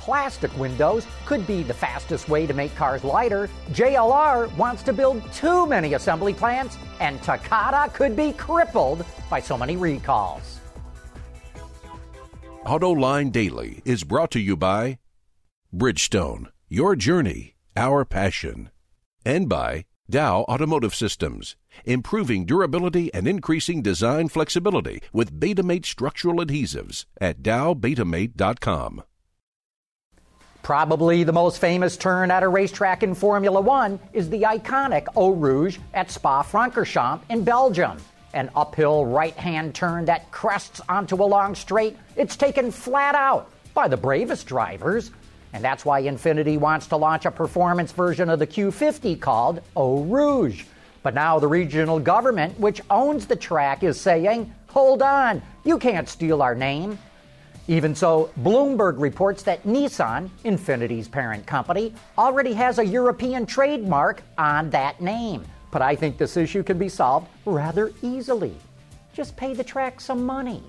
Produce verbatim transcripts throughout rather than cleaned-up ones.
plastic windows could be the fastest way to make cars lighter, J L R wants to build too many assembly plants, and Takata could be crippled by so many recalls. AutoLine Daily is brought to you by Bridgestone, your journey, our passion, and by Dow Automotive Systems, improving durability and increasing design flexibility with Betamate structural adhesives at dow betamate dot com. Probably the most famous turn at a racetrack in Formula One is the iconic Eau Rouge at Spa-Francorchamps in Belgium. An uphill right-hand turn that crests onto a long straight. It's taken flat out by the bravest drivers. And that's why Infiniti wants to launch a performance version of the Q fifty called Eau Rouge. But now the regional government, which owns the track, is saying, hold on, you can't steal our name. Even so, Bloomberg reports that Nissan, Infiniti's parent company, already has a European trademark on that name. But I think this issue can be solved rather easily. Just pay the track some money.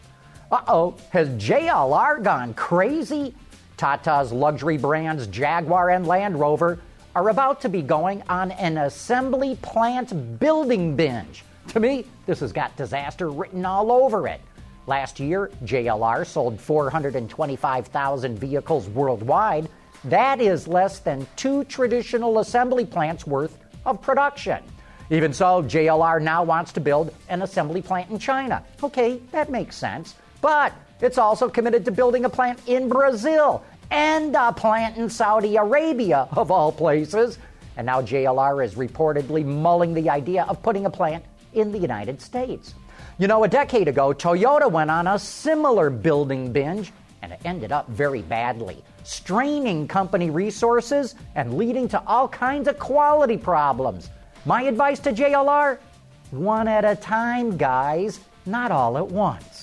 Uh-oh, has J L R gone crazy? Tata's luxury brands Jaguar and Land Rover are about to be going on an assembly plant building binge. To me, this has got disaster written all over it. Last year, J L R sold four hundred twenty-five thousand vehicles worldwide. That is less than two traditional assembly plants worth of production. Even so, J L R now wants to build an assembly plant in China. Okay, that makes sense. But it's also committed to building a plant in Brazil and a plant in Saudi Arabia, of all places. And now J L R is reportedly mulling the idea of putting a plant in the United States. You know, a decade ago, Toyota went on a similar building binge, and it ended up very badly, straining company resources and leading to all kinds of quality problems. My advice to J L R? One at a time, guys, not all at once.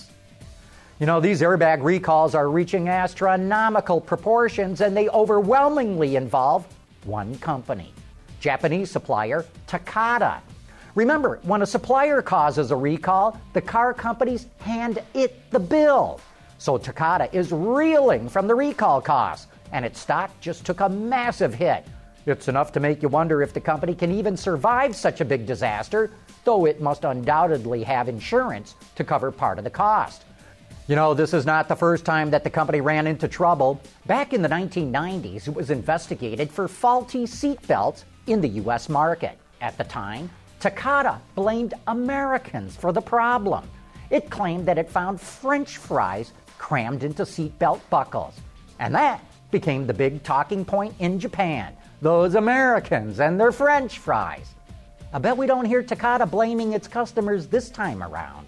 You know, these airbag recalls are reaching astronomical proportions, and they overwhelmingly involve one company, Japanese supplier Takata. Remember, when a supplier causes a recall, the car companies hand it the bill. So Takata is reeling from the recall costs, and its stock just took a massive hit. It's enough to make you wonder if the company can even survive such a big disaster, though it must undoubtedly have insurance to cover part of the cost. You know, this is not the first time that the company ran into trouble. Back in the nineteen nineties, it was investigated for faulty seat belts in the U S market. At the time, Takata blamed Americans for the problem. It claimed that it found French fries crammed into seatbelt buckles. And that became the big talking point in Japan. Those Americans and their French fries. I bet we don't hear Takata blaming its customers this time around.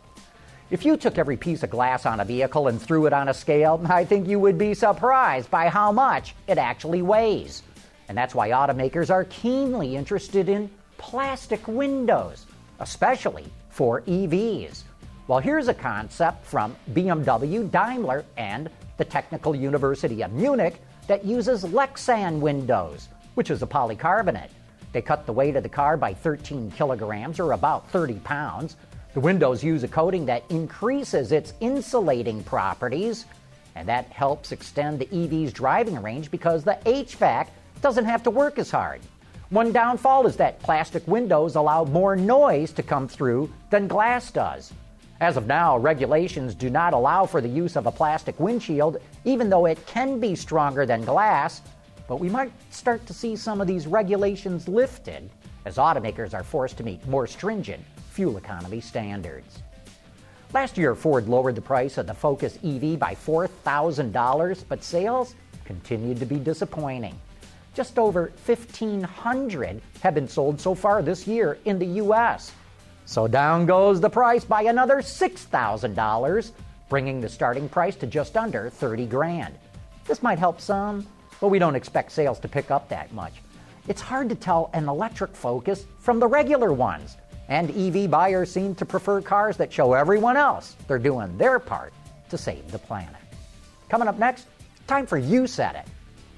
If you took every piece of glass on a vehicle and threw it on a scale, I think you would be surprised by how much it actually weighs. And that's why automakers are keenly interested in plastic windows, especially for E Vs. Well, here's a concept from B M W, Daimler, and the Technical University of Munich that uses Lexan windows, which is a polycarbonate. They cut the weight of the car by thirteen kilograms, or about thirty pounds. The windows use a coating that increases its insulating properties, and that helps extend the E V's driving range because the H V A C doesn't have to work as hard. One downfall is that plastic windows allow more noise to come through than glass does. As of now, regulations do not allow for the use of a plastic windshield, even though it can be stronger than glass, but we might start to see some of these regulations lifted as automakers are forced to meet more stringent fuel economy standards. Last year, Ford lowered the price of the Focus E V by four thousand dollars, but sales continued to be disappointing. Just over fifteen hundred have been sold so far this year in the U S. So down goes the price by another six thousand dollars, bringing the starting price to just under thirty grand. This might help some, but we don't expect sales to pick up that much. It's hard to tell an electric Focus from the regular ones, and E V buyers seem to prefer cars that show everyone else they're doing their part to save the planet. Coming up next, time for You Said It.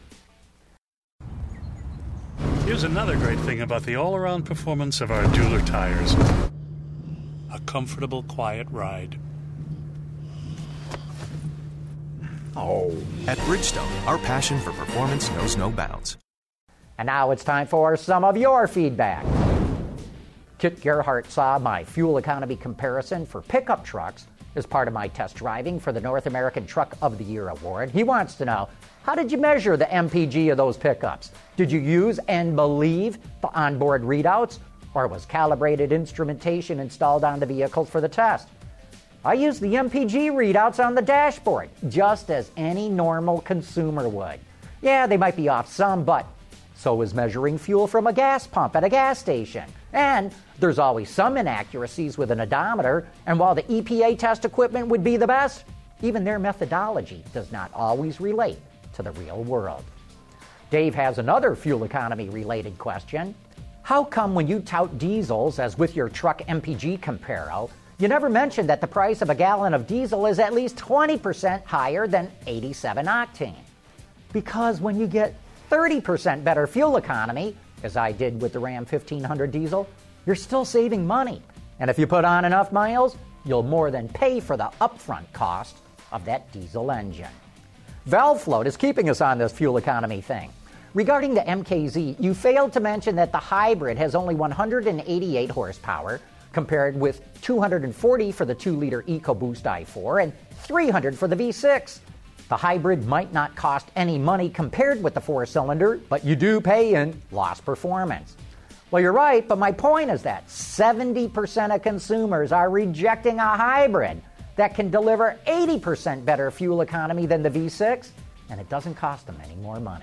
Here's another great thing about the all-around performance of our Dueler tires. A comfortable, quiet ride. Oh. At Bridgestone, our passion for performance knows no bounds. And now it's time for some of your feedback. Kit Gerhart saw my fuel economy comparison for pickup trucks as part of my test driving for the North American Truck of the Year award. He wants to know, how did you measure the M P G of those pickups? Did you use and believe the onboard readouts, or was calibrated instrumentation installed on the vehicles for the test? I used the M P G readouts on the dashboard, just as any normal consumer would. Yeah, they might be off some, but so is measuring fuel from a gas pump at a gas station. And there's always some inaccuracies with an odometer, and while the E P A test equipment would be the best, even their methodology does not always relate to the real world. Dave has another fuel economy related question. How come when you tout diesels, as with your truck M P G Comparo, you never mention that the price of a gallon of diesel is at least twenty percent higher than eighty-seven octane? Because when you get thirty percent better fuel economy, as I did with the Ram fifteen hundred diesel, you're still saving money. And if you put on enough miles, you'll more than pay for the upfront cost of that diesel engine. ValveFloat is keeping us on this fuel economy thing. Regarding the M K Z, you failed to mention that the hybrid has only one hundred eighty-eight horsepower, compared with two hundred forty for the two liter EcoBoost i four and three hundred for the V six. The hybrid might not cost any money compared with the four-cylinder, but you do pay in lost performance. Well, you're right, but my point is that seventy percent of consumers are rejecting a hybrid that can deliver eighty percent better fuel economy than the V six, and it doesn't cost them any more money.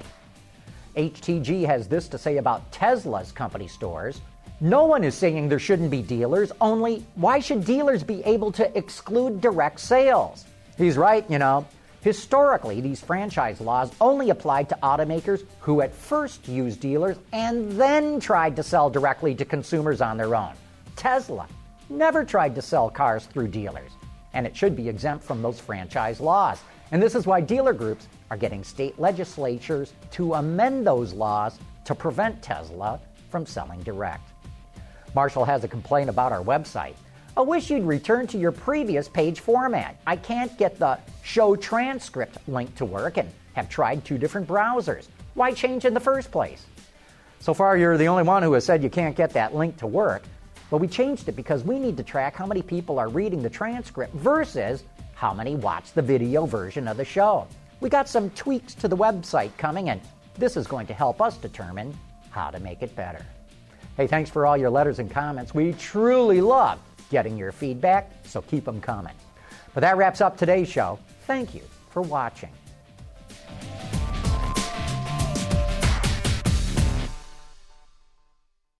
H T G has this to say about Tesla's company stores. No one is saying there shouldn't be dealers, only why should dealers be able to exclude direct sales? He's right, you know. Historically, these franchise laws only applied to automakers who at first used dealers and then tried to sell directly to consumers on their own. Tesla never tried to sell cars through dealers, and it should be exempt from those franchise laws. And this is why dealer groups are getting state legislatures to amend those laws to prevent Tesla from selling direct. Marshall has a complaint about our website. I wish you'd return to your previous page format. I can't get the show transcript link to work and have tried two different browsers. Why change in the first place? So far, you're the only one who has said you can't get that link to work. But we changed it because we need to track how many people are reading the transcript versus how many watch the video version of the show. We got some tweaks to the website coming, and this is going to help us determine how to make it better. Hey, thanks for all your letters and comments. We truly love getting your feedback, so keep them coming. But that wraps up today's show. Thank you for watching.